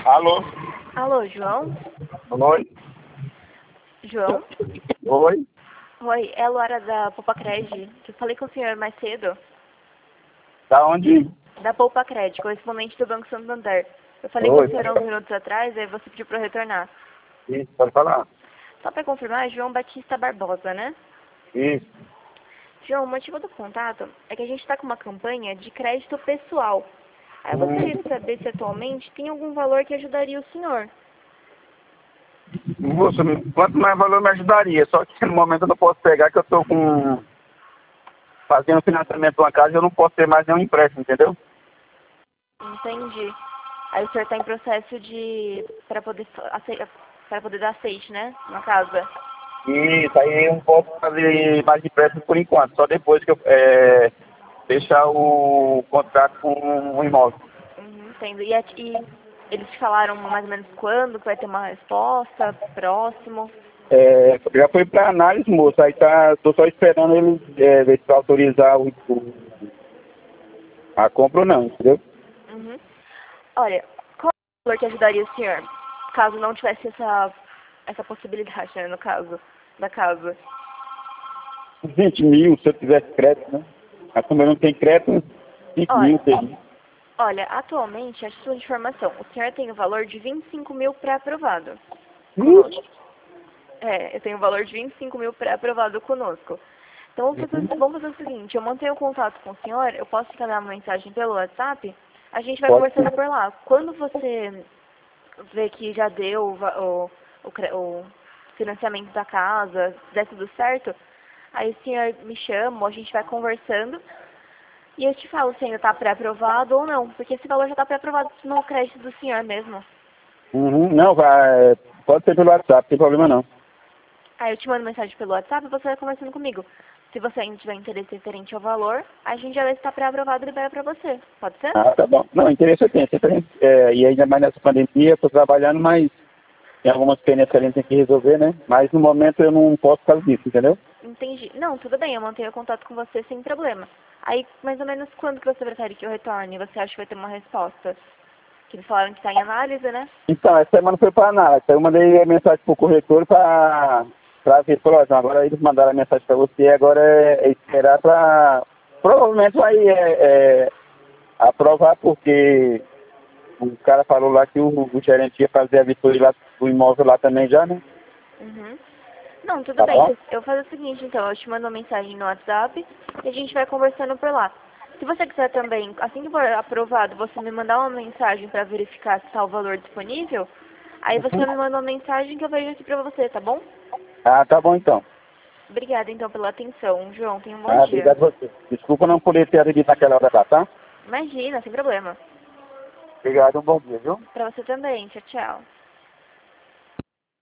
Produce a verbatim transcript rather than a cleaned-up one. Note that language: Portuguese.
Alô? Alô, João? Oi? João? Oi? Oi, é a Laura da Poupa Cred, que eu falei com o senhor mais cedo, Da onde? da Poupa Cred, correspondente do Banco Santander. Eu falei com o Oi? senhor uns minutos atrás, aí você pediu para eu retornar. Isso, pode falar. Só para confirmar, João Batista Barbosa, né? Isso. João, o motivo do contato é que a gente está com uma campanha de crédito pessoal. Aí eu gostaria Hum, de saber se atualmente tem algum valor que ajudaria o senhor. moço, quanto mais valor me ajudaria, só que no momento eu não posso pegar que eu estou com... fazendo financiamento de uma casa e eu não posso ter mais nenhum empréstimo, entendeu? Entendi. Aí o senhor está em processo de... para poder, para poder dar aceite, né? Na casa. Isso, aí eu não posso fazer mais empréstimo por enquanto, só depois que eu é, fechar o contrato com o imóvel. Uhum, entendo. E, a- e eles te falaram mais ou menos quando que vai ter uma resposta, próximo? É, já foi para análise, moço, aí tá, tô só esperando ele é, ver se vai autorizar o, o- a compra ou não, entendeu? Uhum. Olha, qual é o valor que ajudaria o senhor, caso não tivesse essa, essa possibilidade, né, no caso da casa? vinte mil, se eu tivesse crédito, né? Mas como eu não tenho crédito, cinco mil Olha, seria. olha, atualmente, a título de informação, o senhor tem o valor de vinte e cinco mil pré-aprovado conosco. Ixi. É, eu tenho o valor de vinte e cinco mil pré-aprovado conosco. Então vamos fazer, vamos fazer o seguinte, eu mantenho contato com o senhor, eu posso te mandar uma mensagem pelo WhatsApp, a gente vai Pode conversando ser. por lá. Quando você vê que já deu o, va- o, o, cre- o financiamento da casa, se der tudo certo, aí o senhor me chama, a gente vai conversando e eu te falo se ainda está pré-aprovado ou não, porque esse valor já está pré-aprovado no crédito do senhor mesmo. Uhum. Não, vai, pode ser pelo WhatsApp, não tem problema não. Aí eu te mando mensagem pelo WhatsApp e você vai conversando comigo. Se você ainda tiver interesse referente ao valor, a gente já vai estar pré-aprovado e libera para você. Pode ser? Ah, tá bom. Não, interesse eu tenho. Sempre, é, e ainda mais nessa pandemia, estou trabalhando, mas tem algumas pendências que a gente tem que resolver, né? Mas no momento eu não posso fazer isso, entendeu? Entendi. Não, tudo bem, eu mantenho contato com você sem problema. Aí, mais ou menos quando que você prefere que eu retorne? Você acha que vai ter uma resposta? Que eles falaram que está em análise, né? Então, essa semana foi para análise. Aí eu mandei a mensagem pro corretor para para ver. Falou, "Ó, agora eles mandaram a mensagem para você, agora é, é esperar para... Provavelmente vai é, é, aprovar, porque o cara falou lá que o, o gerente ia fazer a vistoria lá do imóvel lá também já, né? Uhum. Não, tudo Tá bem. bom? Eu vou fazer o seguinte, então, eu te mando uma mensagem no WhatsApp e a gente vai conversando por lá. Se você quiser também, assim que for aprovado, você me mandar uma mensagem para verificar se está o valor disponível, aí você me manda uma mensagem que eu vejo aqui para você, tá bom? Ah, tá bom então. Obrigada, então, pela atenção. João, tenha um bom Ah, dia. obrigado a você. Desculpa não poder ter atendido naquela hora lá, tá? Imagina, sem problema. Obrigado, um bom dia, viu? Para você também. Tchau, tchau.